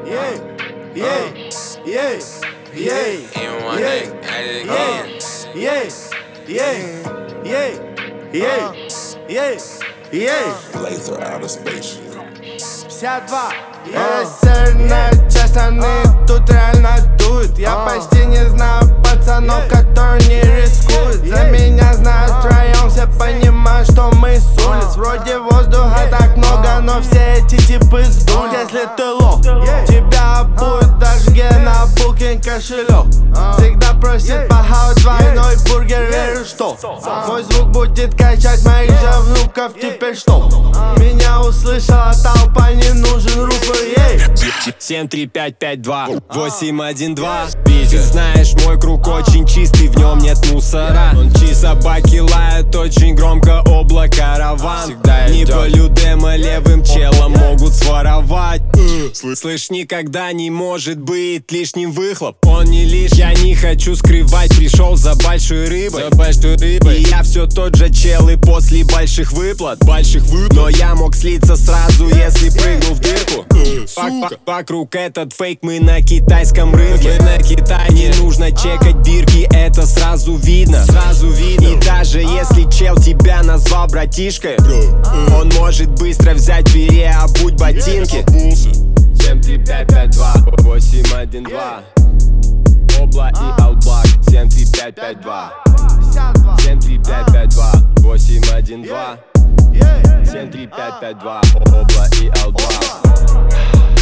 Laser outer space. 52. Северная часть страны, тут реально дует. Я почти не знаю пацанов, которые не рискуют. За меня знают втроем, все понимают, что мы с улиц. Вроде воздуха так много, но все эти типы сдуль. Если ты лох, тебя будет даже на Booking кошелек. Всегда просит похавать двойной бургер, верю, что мой звук будет качать моих же внуков. Теперь что? Меня услышала толпа, не нужен рупор. 73552-812. Видишь, знаешь, мой круг очень чистый, в нем нет мусора. Собаки лают очень громко, облако раван. Не полю демо левым челом могут своровать. Слышь, никогда не может быть лишним выхлоп. Он не лишь, я не хочу скрывать. Пришел за большой рыбой, И я все тот же чел и после больших выплат. Но я мог слиться сразу, если прыгнул в дырку. Вокруг этот фейк, мы на китайском рынке. На Китай не нужно чекать бирки, это сразу видно. И даже если чел тебя назвал братишкой, он может быстро взять, переобуть ботинки. 73552-812. Обла и Алблак. 73552. 73552-812. 73552. Обла и Алблак.